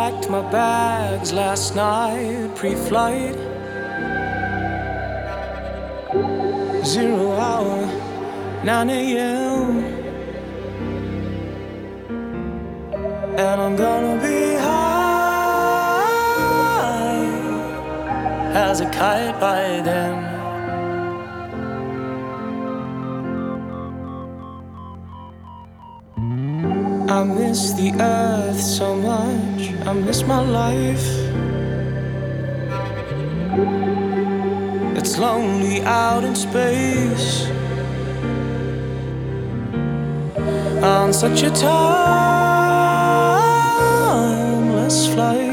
packed my bags last night, pre-flight. 0 hour, 9 a.m. And I'm gonna be high as a kite by then. I miss the earth so much, I miss my life. It's lonely out in space on such a timeless flight.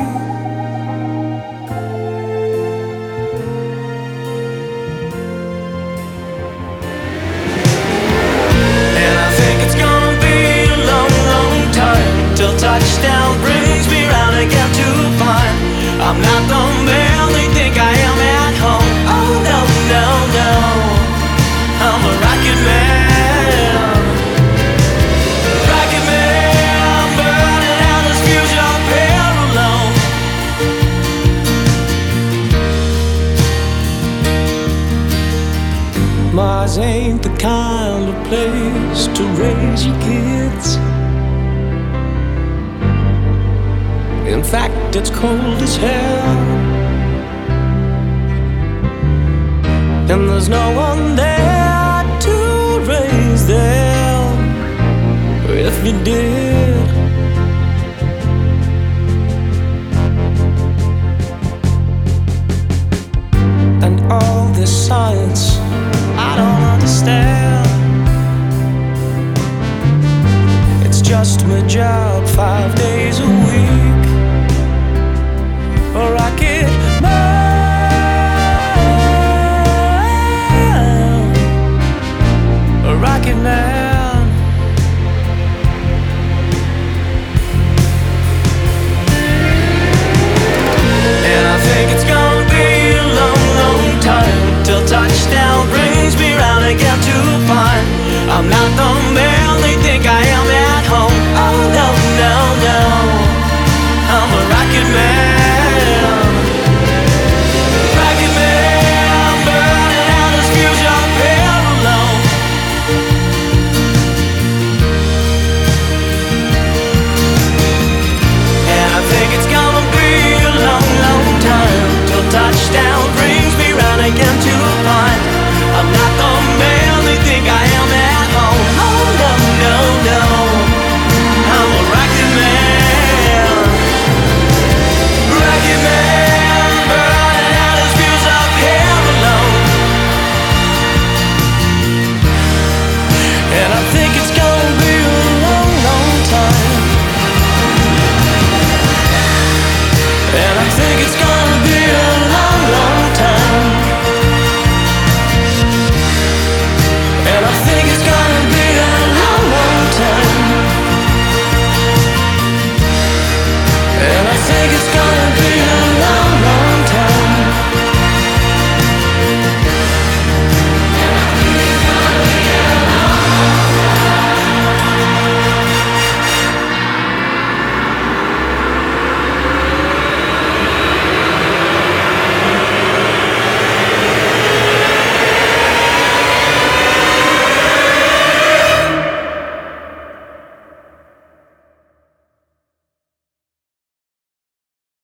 And I think it's gonna be a long, long time till touchdown brings me round again to find I'm not the man they think I am at home. Oh no, no, no, I'm a rocket man. Rocket man, burning out this fusion pair alone. Mars ain't the kind of place to raise your kids. In fact, it's cold as hell, and there's no one there to raise them if you did. And all this science I don't understand. It's just my job 5 days a week.